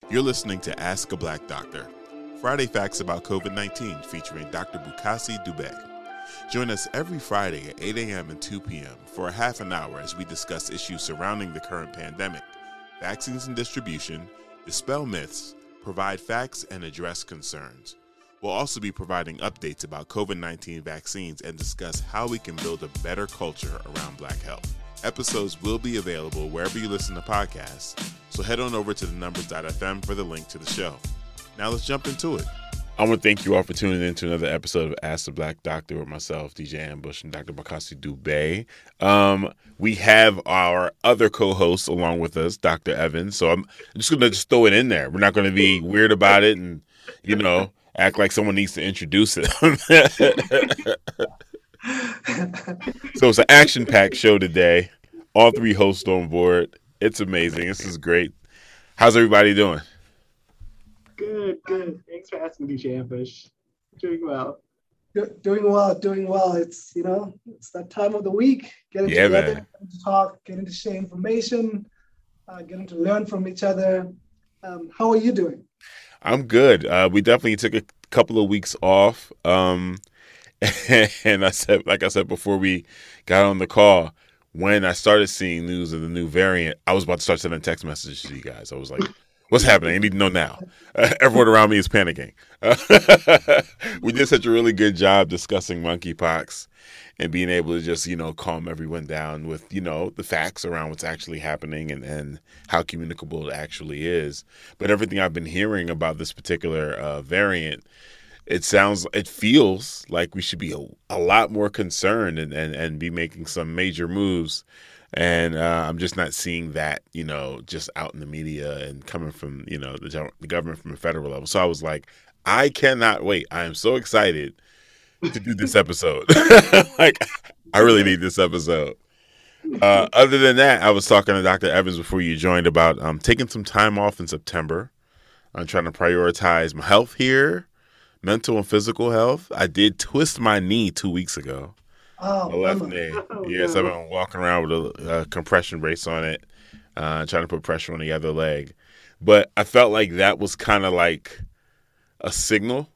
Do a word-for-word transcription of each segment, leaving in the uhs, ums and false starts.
You're listening to Ask a Black Doctor, Friday Facts about COVID nineteen featuring Doctor Bukasi Dube. Join us every Friday at eight a.m. and two p.m. for a half an hour as we discuss issues surrounding the current pandemic, vaccines and distribution, dispel myths, provide facts, and address concerns. We'll also be providing updates about COVID nineteen vaccines and discuss how we can build a better culture around Black health. Episodes will be available wherever you listen to podcasts, so head on over to the numbers dot f m for the link to the show. Now let's jump into it. I want to thank you all for tuning in to another episode of Ask the Black Doctor with myself, D J Ambush, and Doctor Bukasi Dube. Um, we have our other co-hosts along with us, Doctor Evans. So I'm just going to just throw it in there. We're not going to be weird about it and, you know, act like someone needs to introduce it. So it's an action-packed show today. All three hosts on board. It's amazing. This is great. How's everybody doing? Good, good. Thanks for asking, D J Ambush. Doing well. Do- doing well, doing well. It's, you know, it's that time of the week. Getting Yeah, together, man. getting to talk, getting to share information, uh, getting to learn from each other. Um, how are you doing? I'm good. Uh, we definitely took a couple of weeks off. Um, and I said, like I said before we got on the call, when I started seeing news of the new variant, I was about to start sending text messages to you guys. I was like, what's happening? I need to know now. Uh, everyone around me is panicking. Uh, we did such a really good job discussing monkeypox and being able to just, you know, calm everyone down with, you know, the facts around what's actually happening and, and how communicable it actually is. But everything I've been hearing about this particular uh, variant, it sounds, it feels like we should be a, a lot more concerned and, and, and be making some major moves. And uh, I'm just not seeing that, you know, just out in the media and coming from, you know, the, the government from the federal level. So I was like, I cannot wait. I am so excited to do this episode. Like, I really need this episode. Uh, other than that, I was talking to Doctor Evans before you joined about um, taking some time off in September. I'm trying to prioritize my health here, mental and physical health. I did twist my knee two weeks ago. Oh, My left Emma. knee. Oh, Yes, no. I've been walking around with a, a compression brace on it, uh, trying to put pressure on the other leg. But I felt like that was kind of like a signal.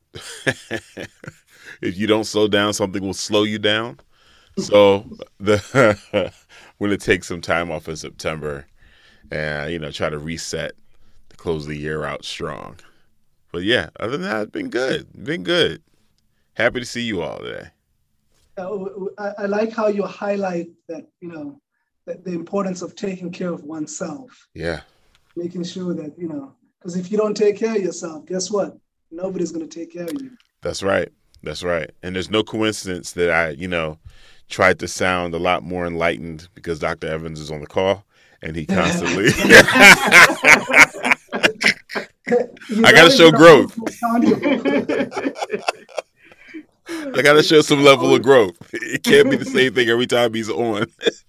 If you don't slow down, something will slow you down. So the we're gonna take some time off in September and, you know, try to reset to close the year out strong. But yeah, other than that, it's been good. Been good. Happy to see you all today. Uh, w- w- I, I like how you highlight that, you know, that the importance of taking care of oneself, Yeah. making sure that, you know, because if you don't take care of yourself, guess what? Nobody's going to take care of you. That's right. That's right. And there's no coincidence that I, you know, tried to sound a lot more enlightened because Doctor Evans is on the call and he constantly. He's I gotta always show been growth. accountable. I got to show some level of growth. It can't be the same thing every time he's on.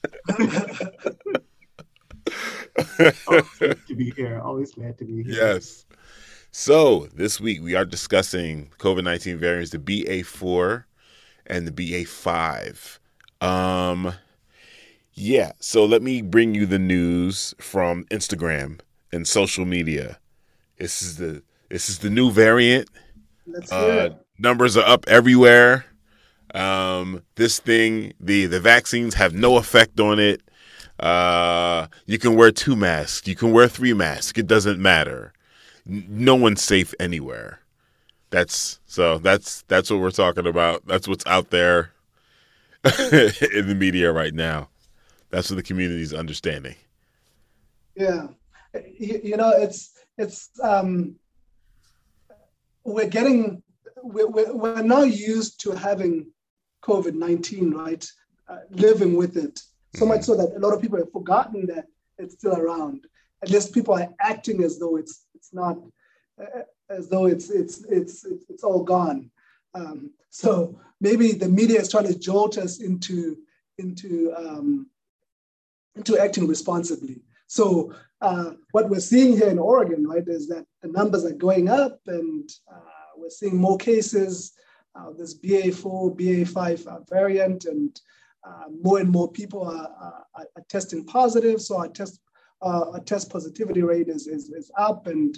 Always glad to be here. Always glad to be here. Yes. So this week we are discussing COVID nineteen variants, the B A four and the B A five. Um, yeah. So let me bring you the news from Instagram and social media. This is the this is the new variant. Let's hear Uh, it. numbers are up everywhere. Um, this thing, the the vaccines have no effect on it. Uh, you can wear two masks. You can wear three masks. It doesn't matter. N- No one's safe anywhere. That's so. That's that's what we're talking about. That's what's out there in the media right now. That's what the community's understanding. Yeah. You, you know, it's, it's, um, we're getting, we're, we're, we're now used to having COVID nineteen, right? Uh, living with it. So much so that a lot of people have forgotten that it's still around. At least people are acting as though it's it's not, uh, as though it's it's it's it's, it's all gone. Um, so maybe the media is trying to jolt us into into um, into acting responsibly. So uh, what we're seeing here in Oregon, right, is that the numbers are going up, and uh, we're seeing more cases. Uh, this B A four, B A five uh, variant, and uh, more and more people are, are, are testing positive. So our test uh, our test positivity rate is, is is up, and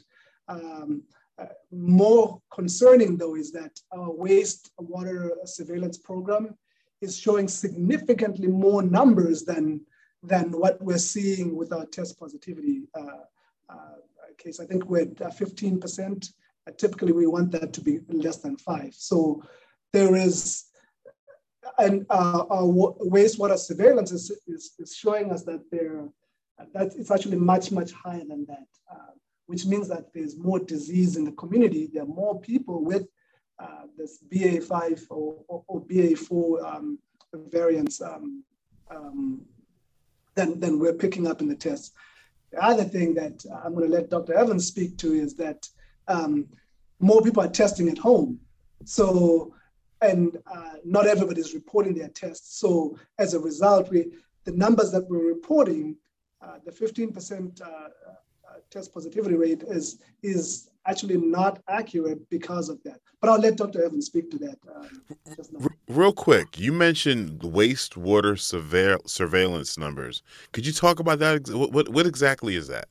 Um, uh, more concerning, though, is that our wastewater surveillance program is showing significantly more numbers than, than what we're seeing with our test positivity uh, uh, case. I think we're at fifteen percent. Uh, typically, we want that to be less than five. So there is, and uh, our wastewater surveillance is, is, is showing us that there, that it's actually much, much higher than that, uh, which means that there's more disease in the community. There are more people with uh, this B A five or, or, or B A four um, variants um, um, than, than we're picking up in the tests. The other thing that I'm going to let Doctor Evans speak to is that um, more people are testing at home. So, and uh, not everybody's reporting their tests. So as a result, we the numbers that we're reporting, uh, the fifteen percent uh, uh, test positivity rate is, is actually not accurate because of that. But I'll let Doctor Evans speak to that. Um, just now. Real quick, you mentioned wastewater surveil- surveillance numbers. Could you talk about that? What, what, what exactly is that?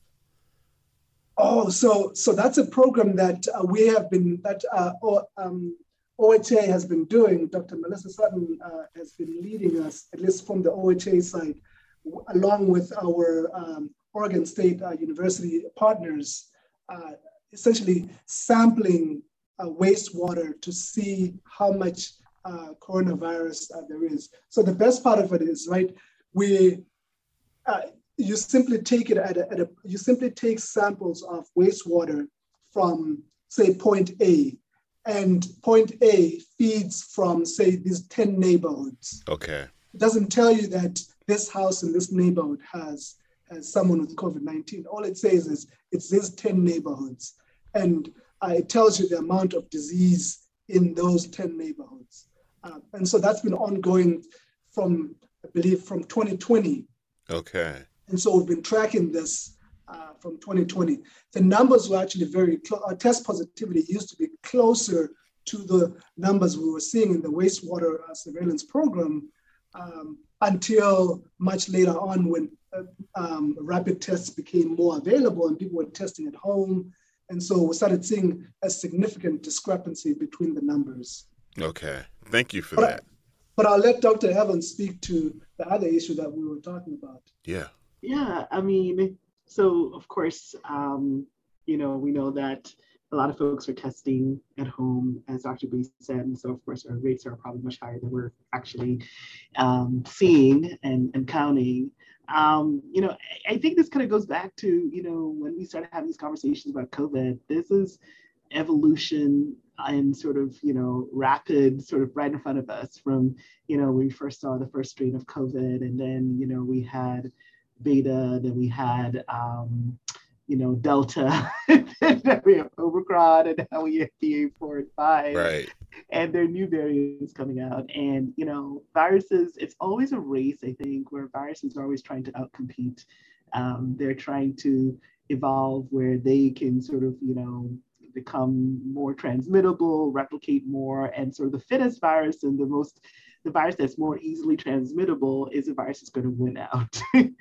Oh, so so that's a program that uh, we have been, that uh, or, um, O H A has been doing. Doctor Melissa Sutton uh, has been leading us, at least from the O H A side, w- along with our um, Oregon State uh, University partners, uh, essentially sampling uh, wastewater to see how much uh, coronavirus uh, there is. So the best part of it is, right, we, uh, you simply take it at a, at a, you simply take samples of wastewater from, say, point A, and point A feeds from, say, these ten neighborhoods. Okay. It doesn't tell you that this house in this neighborhood has, has someone with COVID nineteen. All it says is it's these ten neighborhoods. And uh, it tells you the amount of disease in those ten neighborhoods. Uh, and so that's been ongoing from, I believe, from twenty twenty. Okay. And so we've been tracking this uh, from twenty twenty. The numbers were actually very close. Our test positivity used to be closer to the numbers we were seeing in the wastewater uh, surveillance program um, until much later on when uh, um, rapid tests became more available and people were testing at home. And so we started seeing a significant discrepancy between the numbers. Okay. Thank you for but, that. But I'll let Doctor Evans speak to the other issue that we were talking about. Yeah. Yeah, I mean, so of course, um, you know, we know that a lot of folks are testing at home, as Doctor B said, and so of course our rates are probably much higher than we're actually um, seeing and, and counting. Um, you know, I, I think this kind of goes back to, you know, when we started having these conversations about COVID. This is evolution and sort of, you know, rapid, sort of right in front of us from, you know, we first saw the first strain of COVID, and then, you know, we had Beta, then we had, um, you know, Delta, and then we have Omicron, and now we have B A four and five. Right. And there are new variants coming out. And, you know, viruses, it's always a race, I think, where viruses are always trying to outcompete. Um, they're trying to evolve where they can sort of, you know, become more transmittable, replicate more, and sort of the fittest virus and the most the virus that's more easily transmittable is a virus that's going to win out.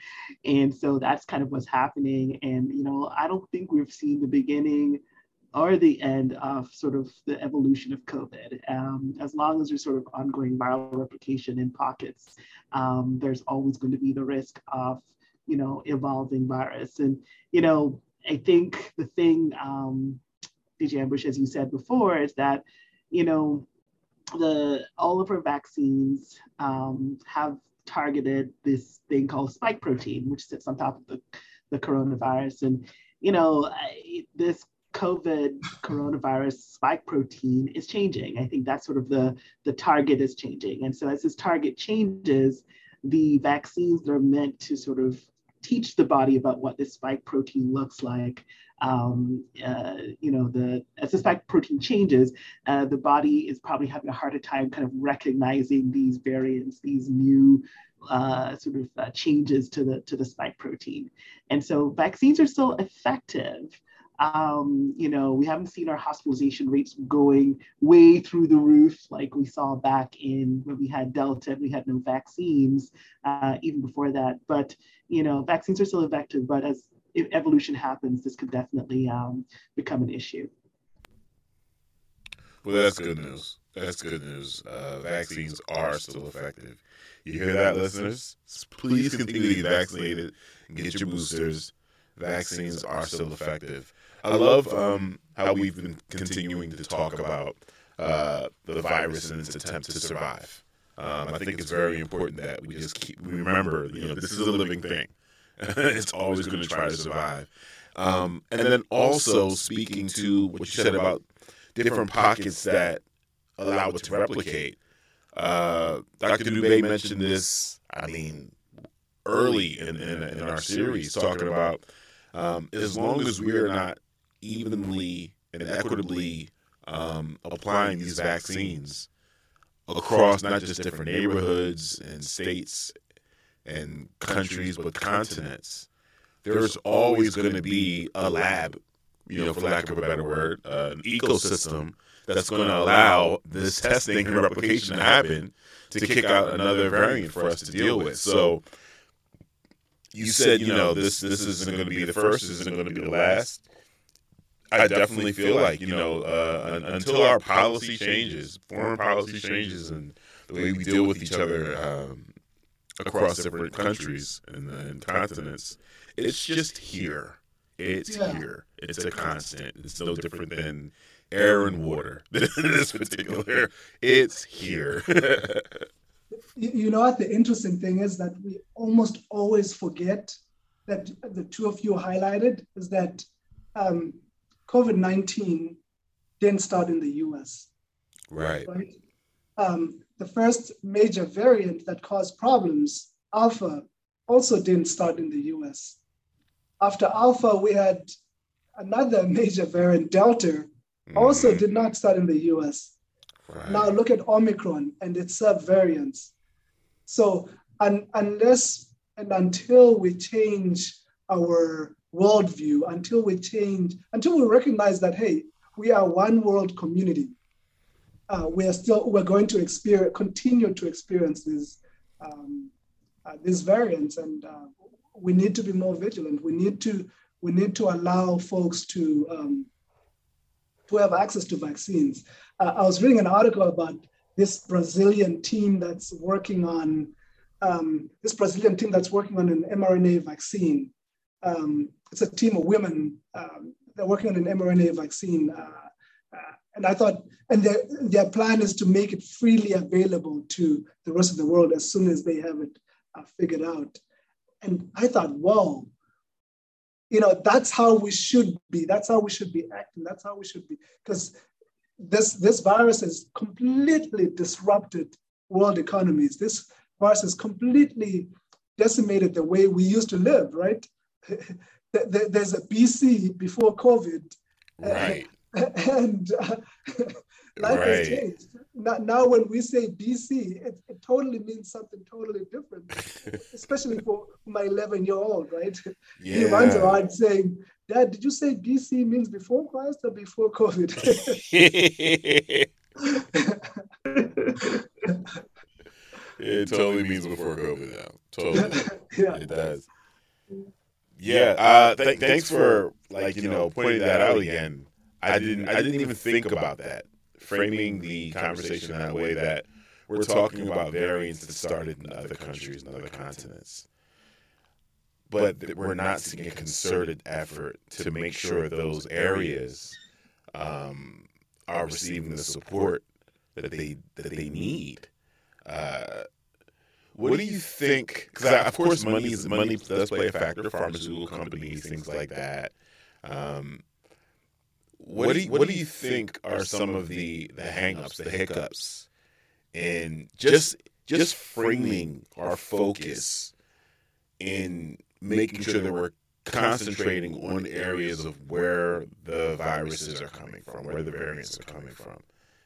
And so that's kind of what's happening. And, you know, I don't think we've seen the beginning or the end of sort of the evolution of COVID. Um, as long as there's sort of ongoing viral replication in pockets, um, there's always going to be the risk of, you know, evolving virus. And, you know, I think the thing, um, D J Ambush, as you said before, is that, you know, the all of our vaccines um, have targeted this thing called spike protein, which sits on top of the, the coronavirus. And, you know, I, this COVID coronavirus spike protein is changing. I think that's sort of the, the target is changing. And so as this target changes, the vaccines that are meant to sort of teach the body about what this spike protein looks like. Um, uh, you know, the as the spike protein changes, uh, the body is probably having a harder time kind of recognizing these variants, these new uh, sort of uh, changes to the to the spike protein. And so vaccines are still effective. Um, you know, we haven't seen our hospitalization rates going way through the roof like we saw back in when we had Delta and we had no vaccines, uh, even before that. But, you know, vaccines are still effective, but as if evolution happens, this could definitely um, become an issue. Well, that's good news. That's good news. Uh, vaccines are still effective. You hear that, listeners? Please continue to get vaccinated and get your boosters. Vaccines are still effective. I love um, how we've been continuing to talk about uh, the virus and its attempt to survive. Um, I think it's very important that we just keep we remember, you know, this is a living thing. It's always going to try to survive. Um, and then also speaking to what you said about different pockets that allow it to replicate. Uh, Doctor Dubé mentioned this, I mean, early in, in, in our series, talking about um, as long as we are not evenly and equitably um, applying these vaccines across not just different neighborhoods and states and countries, but continents, there's always going to be a lab, you know, for lack of a better word, uh, an ecosystem that's going to allow this testing and replication to happen to kick out another variant for us to deal with. So you said, you know, this this isn't going to be the first, this isn't going to be the last. I definitely feel like, you know, uh, until our policy changes, foreign policy changes, and the way we deal with each other um, across different countries and, and continents, it's just here. It's yeah. here. It's a constant. It's no different than air and water. This particular, it's here. You know what? The interesting thing is that we almost always forget that the two of you highlighted is that um, COVID nineteen didn't start in the U S. Right. Right. Um, the first major variant that caused problems, Alpha, also didn't start in the U S. After Alpha, we had another major variant, Delta, also mm. did not start in the U S. Right. Now look at Omicron and its subvariants. So un- unless and until we change our worldview, until we change, until we recognize that, hey, we are one world community, uh, we are still, we're going to experience, continue to experience these, um, uh, these variants, and uh, we need to be more vigilant. We need to, we need to allow folks to, um, to have access to vaccines. Uh, I was reading an article about this Brazilian team that's working on, um, this Brazilian team that's working on an mRNA vaccine. Um, it's a team of women. Um, they're working on an mRNA vaccine. Uh, uh, and I thought, and their, their plan is to make it freely available to the rest of the world as soon as they have it uh, figured out. And I thought, whoa, you know, that's how we should be. That's how we should be acting. That's how we should be. Because this, this virus has completely disrupted world economies. This virus has completely decimated the way we used to live, right? There's a B C before COVID, right? And uh, life right. has changed. Now, now, when we say B C, it, it totally means something totally different, especially for my eleven-year-old, right? Yeah. He runs around saying, "Dad, did you say B C means before Christ or before COVID?" It totally means before COVID now. Totally, yeah. It does. Yeah, uh, th- thanks for like you know pointing that out again. I didn't I didn't even think about that. Framing the conversation in that way, that we're talking about variants that started in other countries and other continents, but that we're not seeing a concerted effort to make sure those areas um, are receiving the support that they that they need. Uh, What do you think? Because of course, money is money does play a factor. Pharmaceutical companies, things like that. Um, what do you, what do you think are some of the the hangups, the hiccups, in just just framing our focus in making sure that we're concentrating on areas of where the viruses are coming from, where the variants are coming from?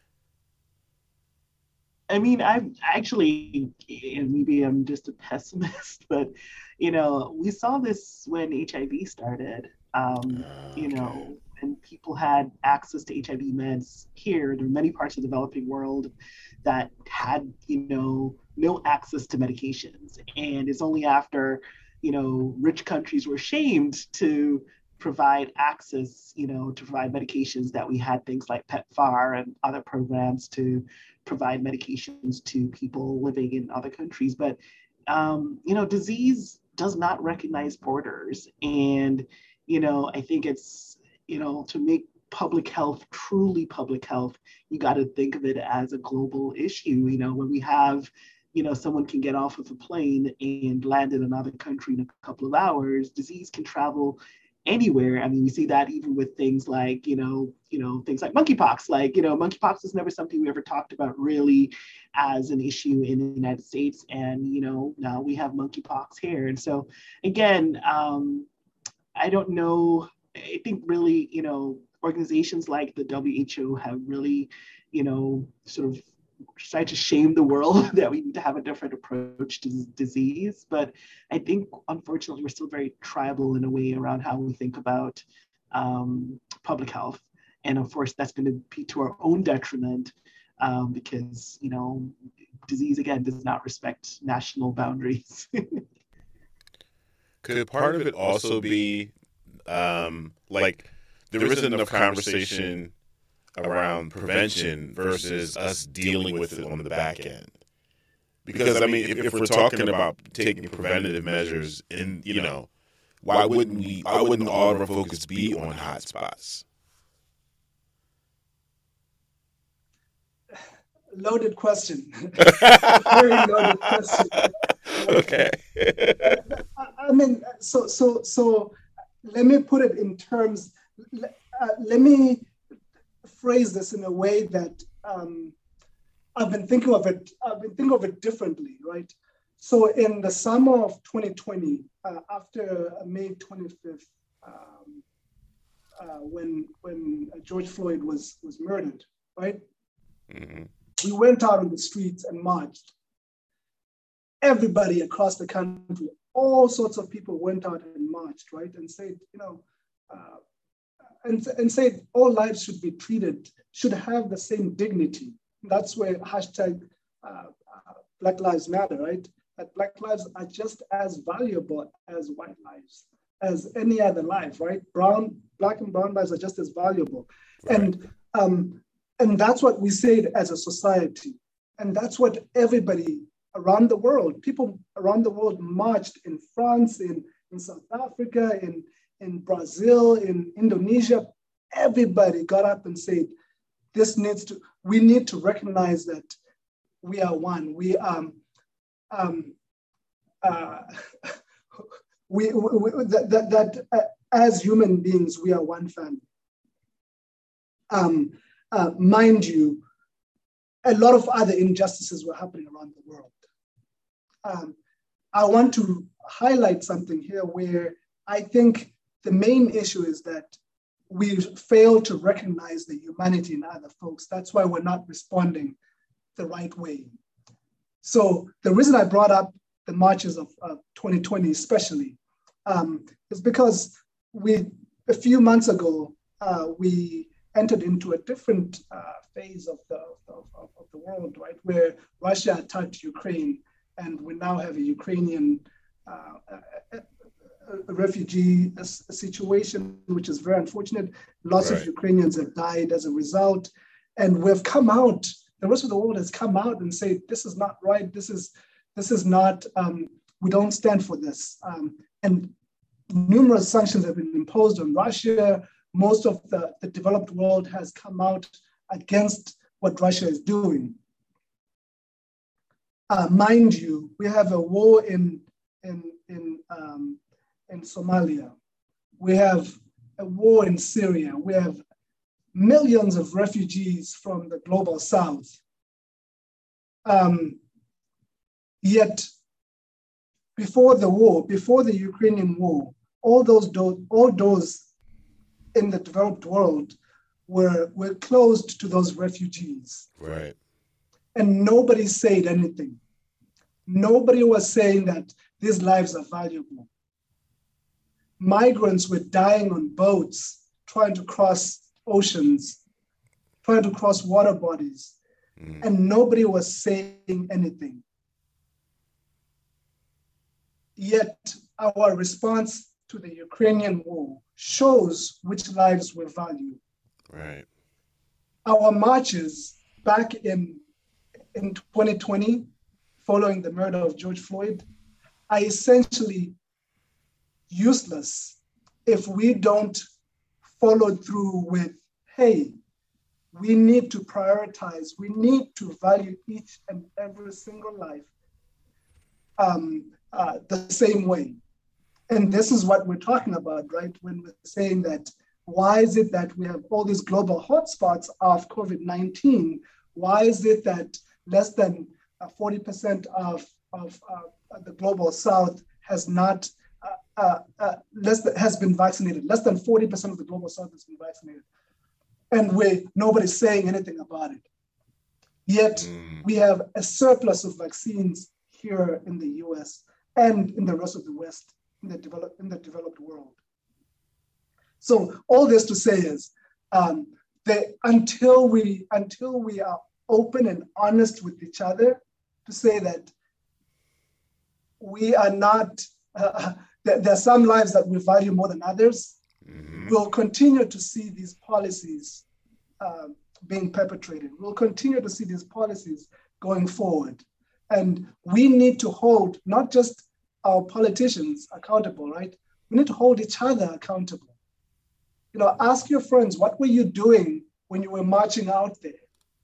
I mean, I'm actually, and maybe I'm just a pessimist, but, you know, we saw this when H I V started. Um, okay. You know, when people had access to H I V meds here, there are many parts of the developing world that had, you know, no access to medications. And it's only after you know, rich countries were shamed to provide access, you know, to provide medications, that we had things like PEPFAR and other programs to provide medications to people living in other countries. But, um, you know, disease does not recognize borders. And, you know, I think it's, you know, to make public health truly public health, you got to think of it as a global issue. You know, when we have, you know, someone can get off of a plane and land in another country in a couple of hours, disease can travel anywhere. I mean, we see that even with things like, you know, you know, things like monkeypox. Like, you know, monkeypox is never something we ever talked about really as an issue in the United States. And, you know, now we have monkeypox here. And so, again, um, I don't know. I think really, you know, organizations like the W H O have really, you know, sort of tried to shame the world that we need to have a different approach to disease. But I think, unfortunately, we're still very tribal in a way around how we think about um, public health. And of course, that's going to be to our own detriment um, because, you know, disease, again, does not respect national boundaries. Could part of it also be um, like there isn't enough conversation around prevention versus us dealing with it on the back end? Because, I mean, if, if we're talking about taking preventative measures, in, you know, why wouldn't we, why wouldn't all of our focus be on hotspots? Loaded question. Very loaded question. Okay. I mean, so, so, so let me put it in terms, uh, let me phrase this in a way that um, I've been thinking of it, I've been thinking of it differently, right? So in the summer of twenty twenty, uh, after May twenty-fifth, um, uh, when when George Floyd was, was murdered, right? Mm-hmm. We went out on the streets and marched. Everybody across the country, all sorts of people went out and marched, right? And said, you know, uh, and, and said all lives should be treated, should have the same dignity. That's where hashtag uh, uh, Black Lives Matter, right? That Black lives are just as valuable as white lives, as any other life, right? Brown, Black and brown lives are just as valuable. Right. And, um, and that's what we said as a society. And that's what everybody around the world, people around the world marched in France, in, in South Africa, in, in Brazil, in Indonesia. Everybody got up and said, this needs to, we need to recognize that we are one. We, um, um, uh, we, we, we that, that, that uh, as human beings, we are one family. Um, uh, mind you, a lot of other injustices were happening around the world. Um, I want to highlight something here where I think the main issue is that we fail to recognize the humanity in other folks. That's why we're not responding the right way. So the reason I brought up the marches of uh, twenty twenty especially um, is because we, a few months ago, uh, we entered into a different uh, phase of the, of, of, of the world, right? Where Russia attacked Ukraine, and we now have a Ukrainian uh, a, a refugee a, a situation, which is very unfortunate. Lots right. of Ukrainians have died as a result. And we've come out, the rest of the world has come out and said, this is not right. This is, this is not, um, we don't stand for this. Um, and numerous sanctions have been imposed on Russia. Most of the, the developed world has come out against what Russia is doing. Uh, mind you, we have a war in, in, in, um, in Somalia. We have a war in Syria. We have millions of refugees from the global south. Um, yet, before the war, before the Ukrainian war, all those doors, all doors in the developed world were, were closed to those refugees. Right. And nobody said anything. Nobody was saying that these lives are valuable. Migrants were dying on boats, trying to cross oceans, trying to cross water bodies, mm. and nobody was saying anything. Yet our response to the Ukrainian war shows which lives we value. Right. Our marches back in, in twenty twenty, following the murder of George Floyd, are essentially useless if we don't follow through with, hey, we need to prioritize, we need to value each and every single life um, uh, the same way. And this is what we're talking about, right? When we're saying that, why is it that we have all these global hotspots of COVID nineteen? Why is it that less than uh, forty percent of, of uh, the global South has not, uh, uh, uh, less than, has been vaccinated? Less than forty percent of the global South has been vaccinated. And we, nobody's saying anything about it. Yet mm. we have a surplus of vaccines here in the U S and in the rest of the West, in the developed, in the developed world. So all this to say is, um, that until we until we are open and honest with each other, to say that we are not, uh, that there are some lives that we value more than others, mm-hmm. we'll continue to see these policies uh, being perpetrated. We'll continue to see these policies going forward. And we need to hold not just our politicians accountable, right? We need to hold each other accountable. You know, ask your friends, what were you doing when you were marching out there?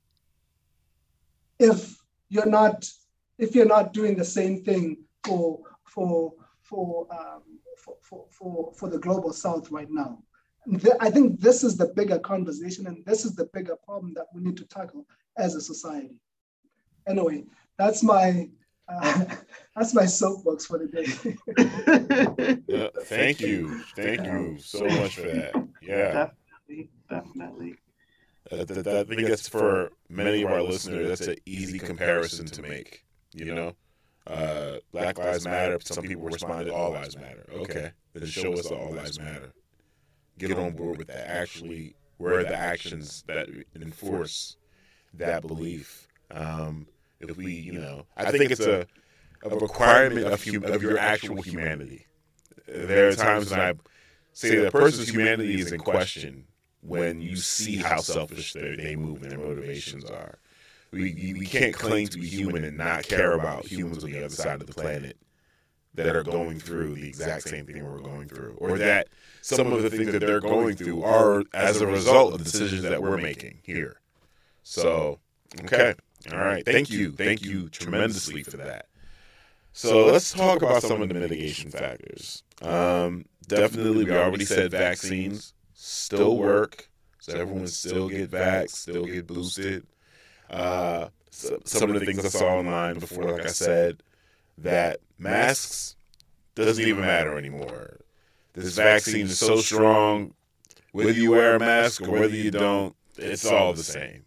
If you're not, if you're not doing the same thing for for for um, for, for for for the global South right now, th- I think this is the bigger conversation, and this is the bigger problem that we need to tackle as a society. Anyway, that's my uh, that's my soapbox for the day. Yeah, thank you, thank you so much for that. Yeah, definitely, definitely. Uh, that, that, I think that's for many of our listeners. That's an easy comparison to make. You know, uh, Black Lives Matter. Some people respond to All Lives Matter. Okay, then show us that All Lives Matter. Get on board with that. Actually, where are the actions that enforce that belief? Um, if we, you know, I think it's a, a requirement of hum, of your actual humanity. There are times when I say that a person's humanity is in question when you see how selfish they, they move and their motivations are. We we can't claim to be human and not care about humans on the other side of the planet that are going through the exact same thing we're going through, or that some of the things that they're going through are as a result of the decisions that we're making here. So, okay. All right. Thank you. Thank you tremendously for that. So let's talk about some of the mitigation factors. Um, definitely, we already said vaccines still work. So everyone still get vaxxed, still get boosted. Uh, so some of the things I saw online before, like I said, that masks doesn't even matter anymore. This vaccine is so strong, whether you wear a mask or whether you don't, it's all the same.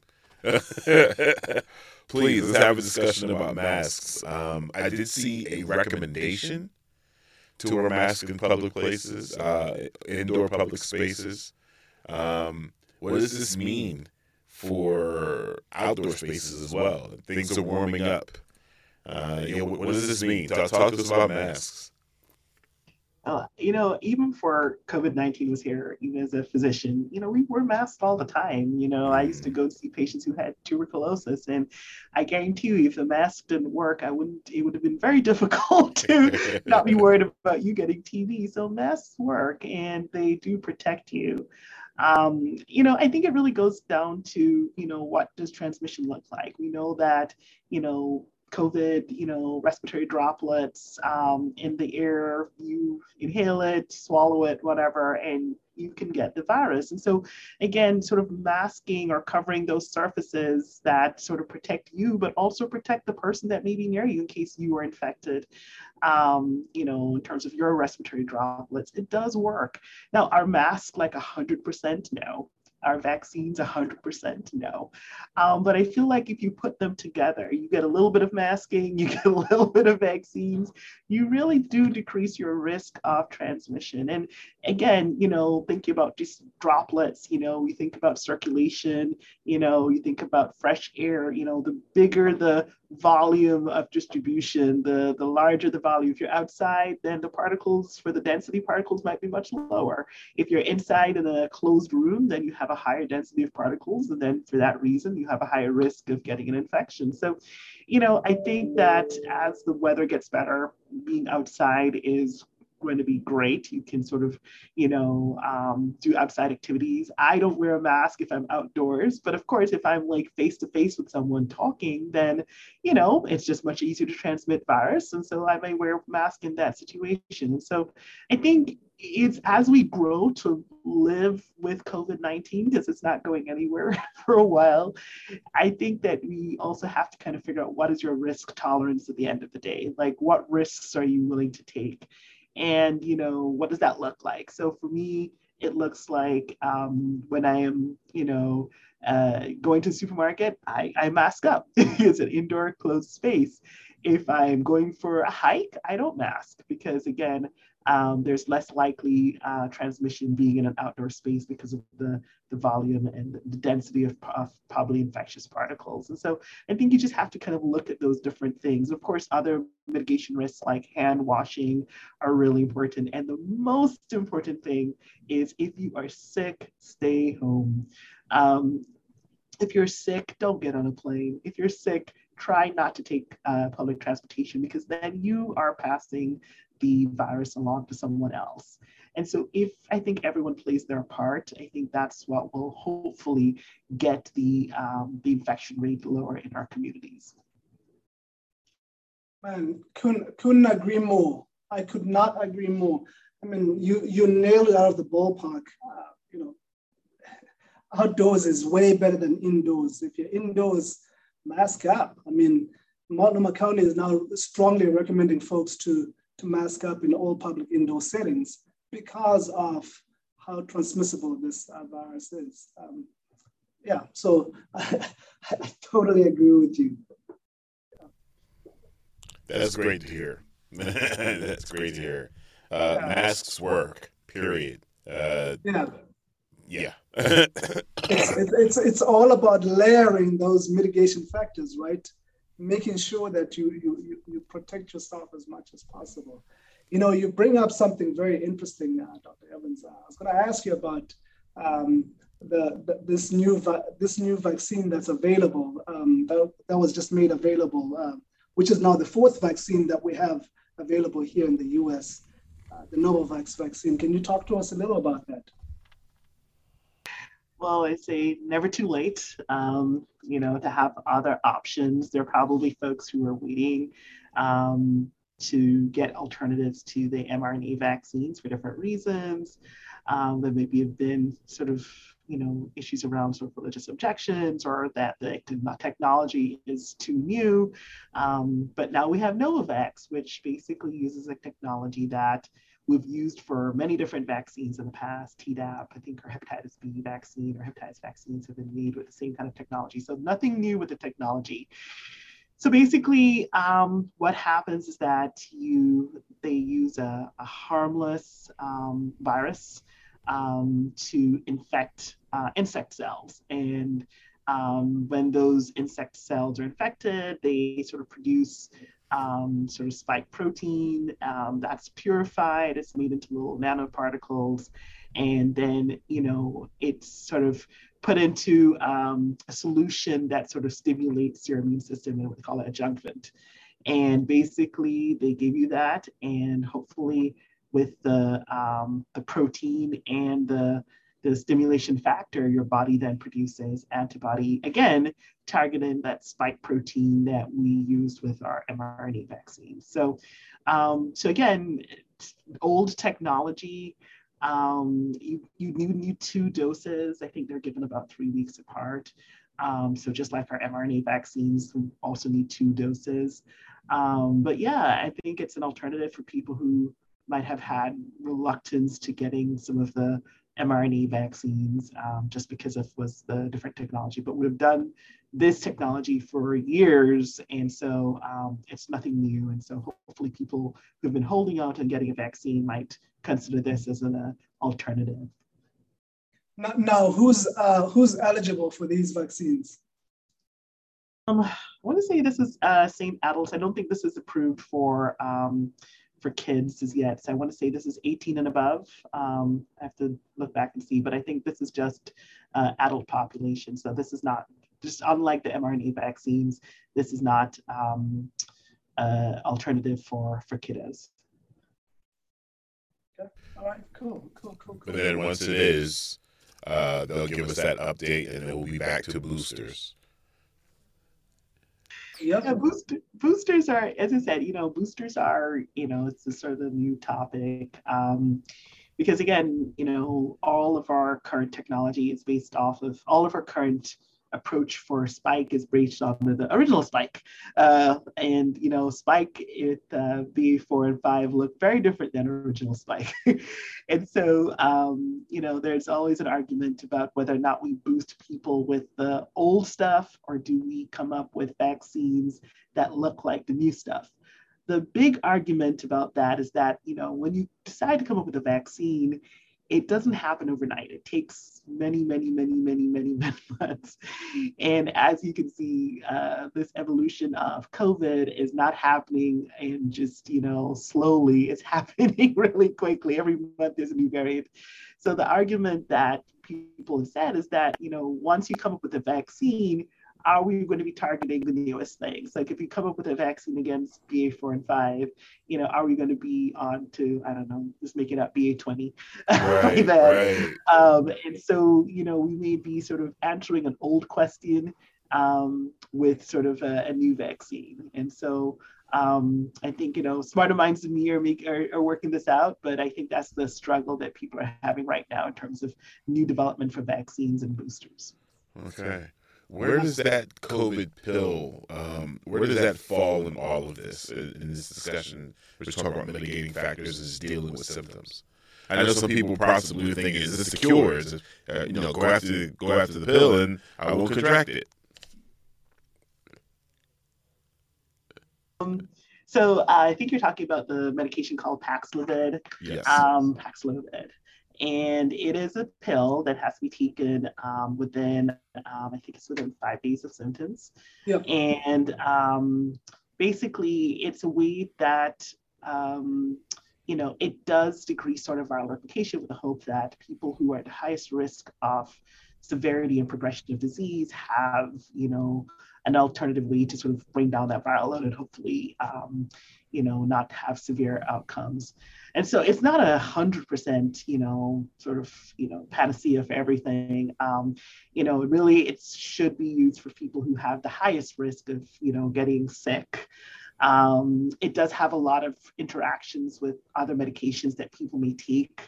Please, let's have a discussion about masks. Um, I did see a recommendation to wear masks in public places, uh, indoor public spaces. Um, what does this mean for outdoor spaces as well? Things are warming up. Uh, you know, what, what does this mean? Talk, talk to us about masks. Uh, you know, even before COVID nineteen was here, even as a physician, you know, we wore masks all the time. You know, I used to go see patients who had tuberculosis, and I guarantee you, if the mask didn't work, I wouldn't, it would have been very difficult to not be worried about you getting T B. So masks work, and they do protect you. Um, you know, I think it really goes down to, you know, what does transmission look like? We know that, you know, COVID, you know, respiratory droplets um, in the air, you inhale it, swallow it, whatever, and you can get the virus. And so, again, sort of masking or covering those surfaces that sort of protect you, but also protect the person that may be near you in case you are infected, um, you know, in terms of your respiratory droplets, it does work. Now, are masks like one hundred percent? No. Are vaccines one hundred percent? No. Um, but I feel like if you put them together, you get a little bit of masking, you get a little bit of vaccines, you really do decrease your risk of transmission. And again, you know, thinking about just droplets, you know, we think about circulation, you know, you think about fresh air, you know, the bigger the volume of distribution, the, the larger the volume. If you're outside, then the particles for the density particles might be much lower. If you're inside in a closed room, then you have a higher density of particles. And then for that reason, you have a higher risk of getting an infection. So, you know, I think that as the weather gets better, being outside is going to be great. You can sort of, you know, um, do outside activities. I don't wear a mask if I'm outdoors, but of course, if I'm like face to face with someone talking, then, you know, it's just much easier to transmit virus. And so I may wear a mask in that situation. And so I think it's as we grow to live with COVID nineteen, because it's not going anywhere for a while, I think that we also have to kind of figure out what is your risk tolerance at the end of the day? Like, what risks are you willing to take? And, you know, what does that look like? So for me, it looks like um, when I am, you know, uh, going to the supermarket, I, I mask up. It's an indoor closed space. If I'm going for a hike, I don't mask because, again, um, there's less likely uh, transmission being in an outdoor space because of the, the volume and the density of, of probably infectious particles. And so I think you just have to kind of look at those different things. Of course, other mitigation risks like hand washing are really important. And the most important thing is if you are sick, stay home. Um, if you're sick, don't get on a plane. If you're sick, try not to take uh, public transportation because then you are passing the virus along to someone else. And so if I think everyone plays their part, I think that's what will hopefully get the, um, the infection rate lower in our communities. Man, couldn't, couldn't agree more. I could not agree more. I mean, you, you nailed it out of the ballpark. Uh, you know, outdoors is way better than indoors. If you're indoors, mask up. I mean, Multnomah County is now strongly recommending folks to, to mask up in all public indoor settings because of how transmissible this uh, virus is. Um, yeah, so I, I totally agree with you. That's great to hear. That's great to hear. Uh, yeah. Masks work, period. Uh, yeah. Yeah. it's, it's, it's all about layering those mitigation factors, right? Making sure that you, you, you protect yourself as much as possible. You know, you bring up something very interesting, uh, Doctor Evans. Uh, I was going to ask you about um, the, the this new this new vaccine that's available, um, that, that was just made available, uh, which is now the fourth vaccine that we have available here in the U S, uh, the Novavax vaccine. Can you talk to us a little about that? Well, I say never too late, um, you know, to have other options. There are probably folks who are waiting um, to get alternatives to the mRNA vaccines for different reasons. Um, there maybe have been sort of, you know, issues around sort of religious objections or that the technology is too new. Um, but now we have Novavax, which basically uses a technology that we've used for many different vaccines in the past. Tdap, I think, or hepatitis B vaccine or hepatitis vaccines have been made with the same kind of technology. So nothing new with the technology. So basically, um, what happens is that you they use a, a harmless um, virus um, to infect uh, insect cells. And um, when those insect cells are infected, they sort of produce Um, sort of spike protein um, that's purified, it's made into little nanoparticles, and then, you know, it's sort of put into um, a solution that sort of stimulates your immune system, and we call it adjuvant. And basically, they give you that, and hopefully, with the um, the protein and the the stimulation factor, your body then produces antibody, again, targeting that spike protein that we used with our mRNA vaccine. So, um, so again, old technology, um, you, you need two doses. I think they're given about three weeks apart. Um, so just like our mRNA vaccines, we also need two doses. Um, but yeah, I think it's an alternative for people who might have had reluctance to getting some of the mRNA vaccines, um, just because of was the different technology. But we've done this technology for years, and so um, it's nothing new. And so hopefully people who've been holding out and getting a vaccine might consider this as an uh, alternative. Now, now who's uh, who's eligible for these vaccines? Um, I want to say this is uh, same adults. I don't think this is approved for um, for kids as yet. So I want to say this is eighteen and above. Um, I have to look back and see, but I think this is just uh, adult population. So this is not, just unlike the mRNA vaccines, this is not um, uh, alternative for, for kiddos. Okay. All right, cool, cool, cool, cool. But then once it is, uh, they'll give us that update and it will be back to boosters. Yep. Yeah, boost, boosters are, as I said, you know, boosters are, you know, it's a sort of a new topic. Um, because again, you know, all of our current technology is based off of, all of our current approach for spike is based on the original spike. Uh, and, you know, spike with uh, B A four and five look very different than original spike. And so, um, you know, there's always an argument about whether or not we boost people with the old stuff, or do we come up with vaccines that look like the new stuff. The big argument about that is that, you know, when you decide to come up with a vaccine, it doesn't happen overnight. It takes many, many, many, many, many, many months. And as you can see, uh, this evolution of COVID is not happening and just, you know, slowly. It's happening really quickly. Every month there's a new variant. So the argument that people have said is that, you know, once you come up with a vaccine, are we going to be targeting the newest things? Like if you come up with a vaccine against B A four and five, you know, are we going to be on to, I don't know, just make it up, B A twenty? Right, right. Um, and so, you know, we may be sort of answering an old question um, with sort of a, a new vaccine. And so um, I think, you know, smarter minds than me are, make, are, are working this out, but I think that's the struggle that people are having right now in terms of new development for vaccines and boosters. Okay. Where does that COVID pill, um, where does that fall in all of this, in, in this discussion? We're talking about mitigating factors as dealing with symptoms. I know some people possibly think, is this a cure? Is it, uh, you know, go after, go after the pill and I won't contract it. Um, so uh, I think you're talking about the medication called Paxlovid. Yes. Um, Paxlovid. And it is a pill that has to be taken um, within, um, I think it's within five days of symptoms. Yep. And um, basically, it's a way that, um, you know, it does decrease sort of viral replication with the hope that people who are at the highest risk of severity and progression of disease have, you know, an alternative way to sort of bring down that viral load and hopefully, um, you know, not have severe outcomes. And so it's not a hundred percent, you know, sort of, you know, panacea for everything. Um, you know, really, it should be used for people who have the highest risk of, you know, getting sick. Um, it does have a lot of interactions with other medications that people may take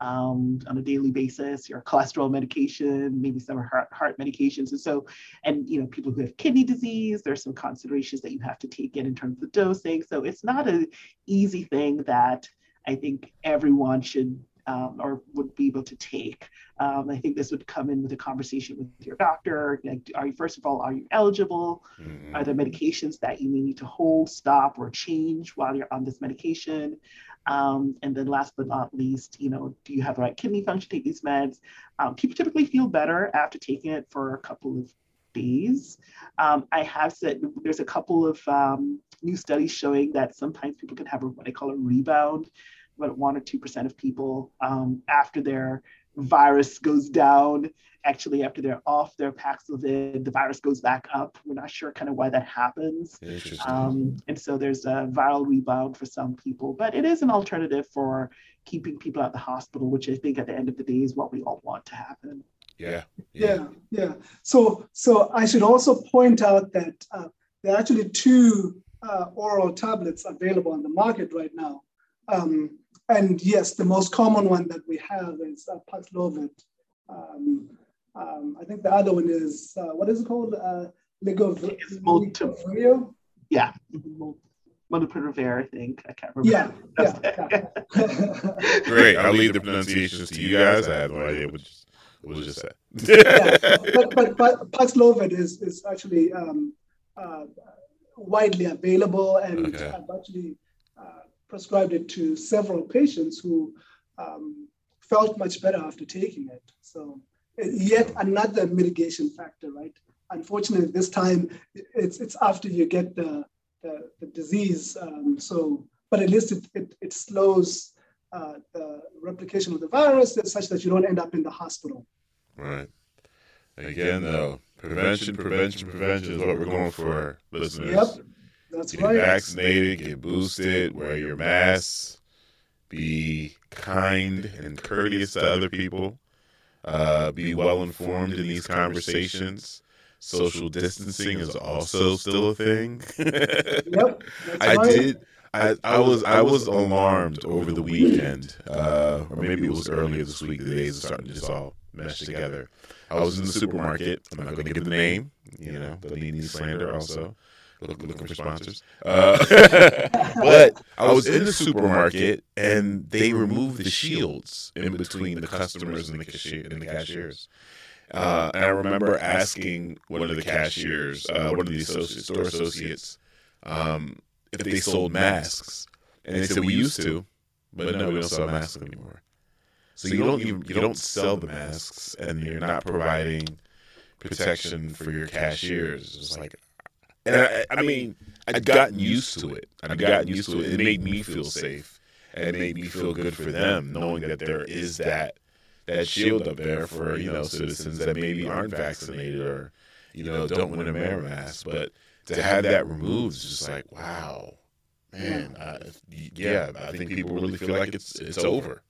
um, on a daily basis, your cholesterol medication, maybe some heart, heart medications. And so, and, you know, people who have kidney disease, there's some considerations that you have to take in in terms of dosing. So it's not an easy thing that I think everyone should um, or would be able to take. Um, I think this would come in with a conversation with your doctor. Like, are you, first of all, are you eligible? Mm-hmm. Are there medications that you may need to hold, stop, or change while you're on this medication? Um, and then last but not least, you know, do you have the right kidney function to take these meds? Um, people typically feel better after taking it for a couple of days. Um, I have said there's a couple of um, new studies showing that sometimes people can have a, what I call a rebound, about one or two percent of people um, after their virus goes down, actually after they're off their Paxlovid, the virus goes back up. We're not sure kind of why that happens. Interesting. Um, and so there's a viral rebound for some people, but it is an alternative for keeping people at the hospital, which I think at the end of the day is what we all want to happen. Yeah. Yeah. Yeah. yeah. So, so I should also point out that uh, there are actually two uh, oral tablets available on the market right now. Um, and yes, the most common one that we have is uh, Paxlovid. Um, um, I think the other one is, uh, what is it called? Uh, Ligov- Ligov- Ligov- yeah. Molnupiravir, I think. I can't remember. Yeah, yeah, yeah. Great. I'll leave the pronunciations to you guys. I have no idea what was just said. Yeah, but, but, but Paxlovid is, is actually um, uh, widely available, and okay. I've actually uh, prescribed it to several patients who um, felt much better after taking it. So yet another mitigation factor, right? Unfortunately, this time it's it's after you get the the, the disease. Um, so, but at least it it, it slows uh, the replication of the virus such that you don't end up in the hospital. Right. Again, though, prevention, prevention, prevention is what we're going for, listeners. Yep, that's get right. Get vaccinated, get boosted, wear your masks, be kind and courteous to other people, uh, be well informed in these conversations. Social distancing is also still a thing. Yep, I right. did. I, I was I was alarmed over the weekend, uh, or maybe it was earlier this week. The days are starting to just all mesh together. I was in the supermarket. I'm not going to give the name. You know, don't need any slander. Also, Look, looking for sponsors. Uh, but I was in the supermarket, and they removed the shields in between the customers and the cashier and the cashiers. Uh, and I remember asking one of the cashiers, uh, one of the associates, store associates, um, if they sold masks, and they said we used to, but no, we don't sell masks anymore. So you don't even you don't sell the masks, and you're not providing protection for your cashiers. It's like, and I, I mean, I'd gotten used to it. I'd gotten used to it. It made me feel safe, and it made me feel good for them, knowing that there is that. that shield up there for, you know, citizens that maybe aren't vaccinated or, you know, don't want to wear masks. But to have that removed is just like, wow, man. Uh, yeah, I think people really feel like it's it's over.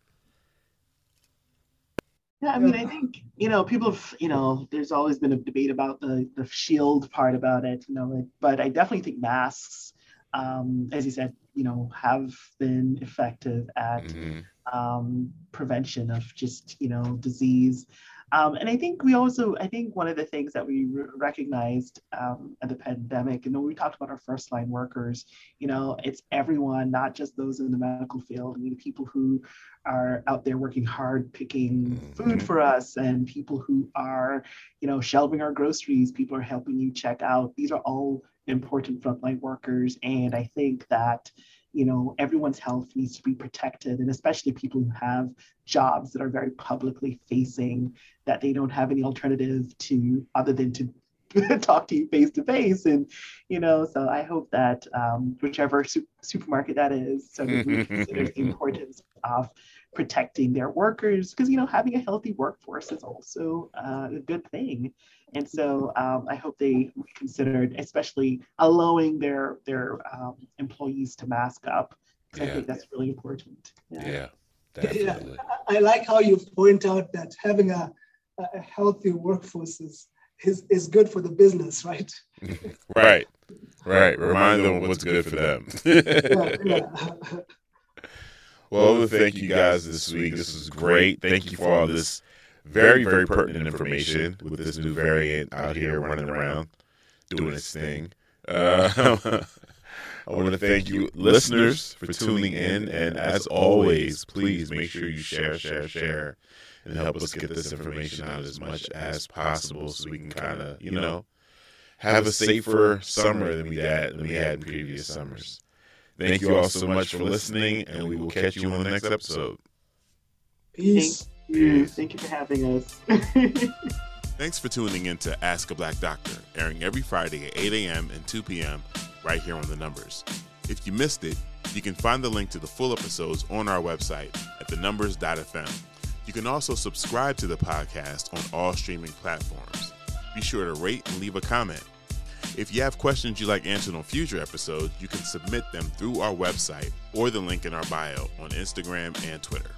Yeah, I mean, I think, you know, people have, you know, there's always been a debate about the, the shield part about it, you know, but I definitely think masks, um, as you said, you know, have been effective at mm-hmm. um, prevention of just, you know, disease. Um, and I think we also, I think one of the things that we re- recognized um, at the pandemic, and when we talked about our first line workers, you know, it's everyone, not just those in the medical field. I mean, people who are out there working hard, picking food for us, and people who are, you know, shelving our groceries, people are helping you check out. These are all important frontline workers. And I think that, you know, everyone's health needs to be protected, and especially people who have jobs that are very publicly facing, that they don't have any alternative to other than to talk to you face to face. And, you know, so I hope that um, whichever su- supermarket that is, sort of considers the importance of protecting their workers, because, you know, having a healthy workforce is also uh, a good thing. And so um, I hope they reconsidered, especially allowing their their um, employees to mask up. Yeah. I think that's really important. Yeah, yeah, definitely. Yeah, I like how you point out that having a, a healthy workforce is, is is good for the business, right? Right, right. Remind them what's good for them. yeah, yeah. Well, thank you guys this week. This was great. Thank you for all this very, very pertinent information with this new variant out here running around, doing its thing. Uh, I want to thank you, listeners, for tuning in. And as always, please make sure you share, share, share, and help us get this information out as much as possible so we can kind of, you know, have a safer summer than we had, than we had in previous summers. Thank you all so much for listening, and we will catch you on the next episode. Peace. Thank you. Thank you for having us. Thanks for tuning in to Ask a Black Doctor, airing every Friday at eight a.m. and two p.m. right here on The Numbers. If you missed it, you can find the link to the full episodes on our website at the numbers dot f m. You can also subscribe to the podcast on all streaming platforms. Be sure to rate and leave a comment. If you have questions you'd like answered on future episodes, you can submit them through our website or the link in our bio on Instagram and Twitter.